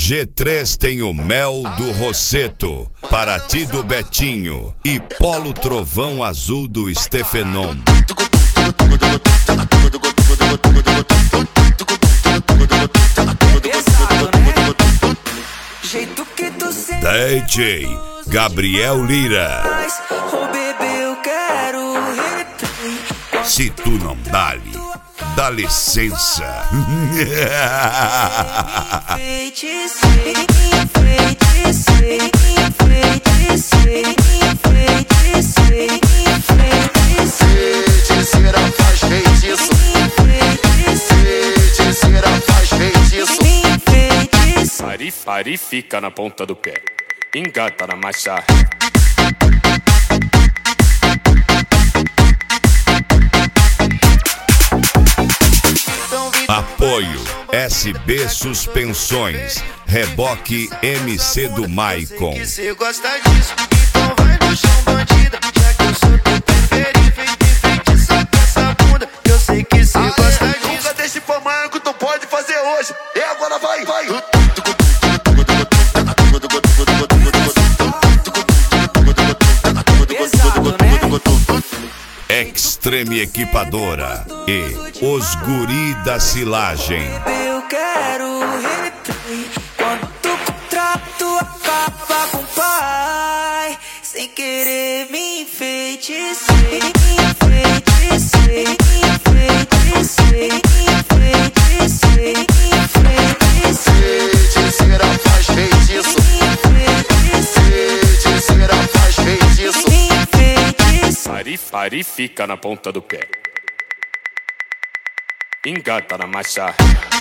G3 tem o Mel do Rosseto, Paraty do Betinho e Polo Trovão Azul do Stefenon. DJ Gabriel Lira. Se tu não dá licença. Pari fica na ponta do pé, engata na marcha. Apoio SB Suspensões, reboque MC do Maicon. Você gosta disso, então vai no chão, bandida. Já que eu sou teu preferido, feitiço com essa bunda. Eu sei que você gosta disso. Nunca deixe pra amanhã que tu pode fazer hoje. E agora vai. Extreme Equipadora e Os Guri da Silagem. Eu quero replay. Quando o contrato acaba com o pai, sem querer me enfeitiçei. Feiticeira faz feitiço. Feiticeira faz feitiço. Pari fica na ponta do pé, engata na marcha.